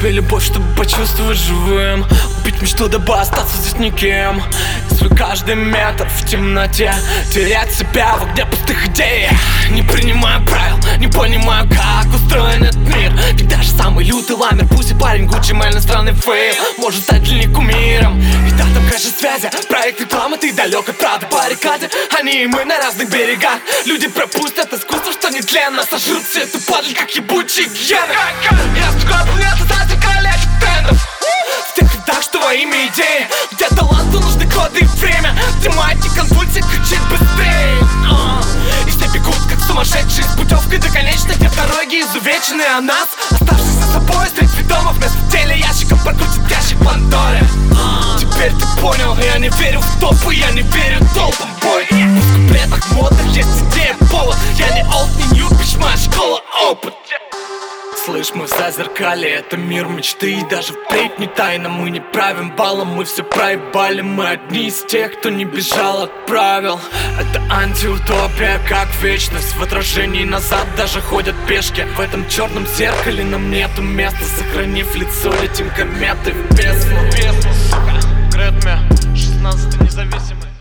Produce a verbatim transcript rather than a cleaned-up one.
себе любовь, чтобы почувствовать живым. Убить мечту, дабы остаться здесь никем. Свой каждый метр в темноте, терять себя в огне пустых идей. Не принимаю правил, не понимаю, как устроен этот мир. Когда же самый лютый ламер, пусть и парень Гуччи Мэн, иностранный фейл, может стать для них кумиром. И да, там краши связи, проект рекламы, ты далек от правды. Баррикады, они и мы на разных берегах. Люди пропустят искусство, что нетленно, сожрут все эту падаль, как ебучие гены. Я с другой планеты, за зеркалять трендов. В тех рядах, что во имя идеи, где таланту нужны коды и время, где маятник конвульсий кричит быстрее. И все бегут, как сумасшедшие, с путевкой до конечной, где дороги изувечены, а нас, оставшись за собой, средь ведомых, вместо теле ящиков прокрутит ящик Пандоры. Теперь ты понял, я не верю в топы, я не верю толпам, бой. В куплетах модных есть идея, повод. Я не олд, не нью, бич, моя школа, опыт. Слышь, мы в зазеркале, это мир мечты. И даже впредь не тайна, мы не правим балом. Мы все проебали, мы одни из тех, кто не бежал от правил. Это антиутопия, как вечность. В отражении назад даже ходят пешки. В этом черном зеркале нам нету места. Сохранив лицо, летим кометы в бездну. Бездну, сука, Гретме, шестнадцатый независимый.